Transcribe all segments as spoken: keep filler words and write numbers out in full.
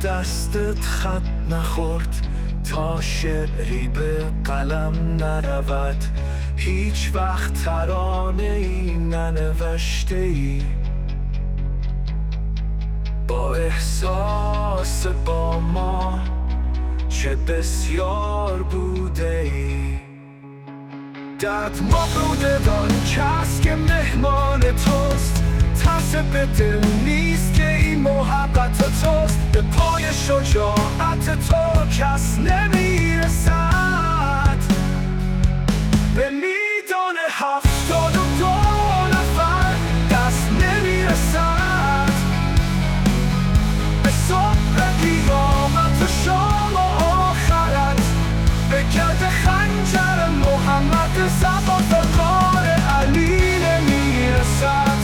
دستت خط نخورد، تا شعری به قلم نرود، هیچ وقت ترانه ای ننوشته ای. با احساس با ما چه بسیار بوده ای. درد مبروده دان کس که مهمان توست، ترس به دل نیست که این محبت توست. به پای شجاعت تو کس نمیرسد، به میدان هفتاد و دو نفر دست نمیرسد. به صبح قیامت شام آخرت، به گرد خنجر محمد زبان فقار علی نمیرسد.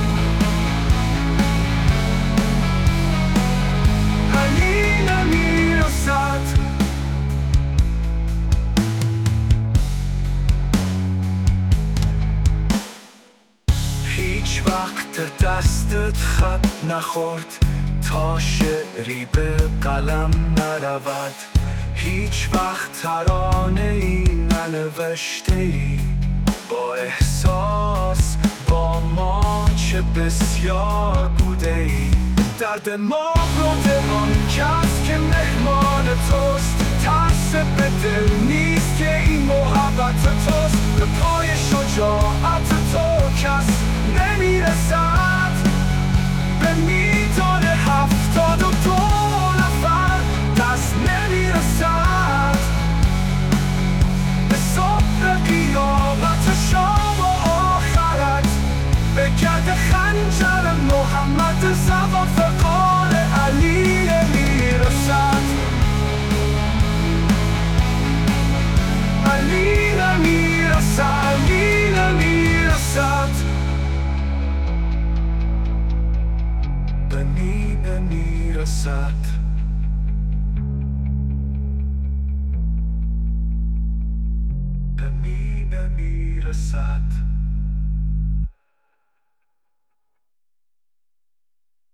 علی نمیرسد. هیچ وقت دستت خط نخورد، تا شعری به قلم نرود، هیچ وقت ترانه ای ننوشته ای. با احساس با ما چه بسیار بوده ای. درد ما بوده آن کس که مهمان توست، ترس به دل نیست که این محبت توست. به پای شجاعت تو کس نمیرسد، به میدان هفتاد و دو نفر دست نمیرسد. به صبح قیامت شام و آخرت، به گرد خنجر محمد زبان فقار علی نمیرسد. علی نمیرسد. علی نمیرسد. به می نمیرسد. به می نمیرسد.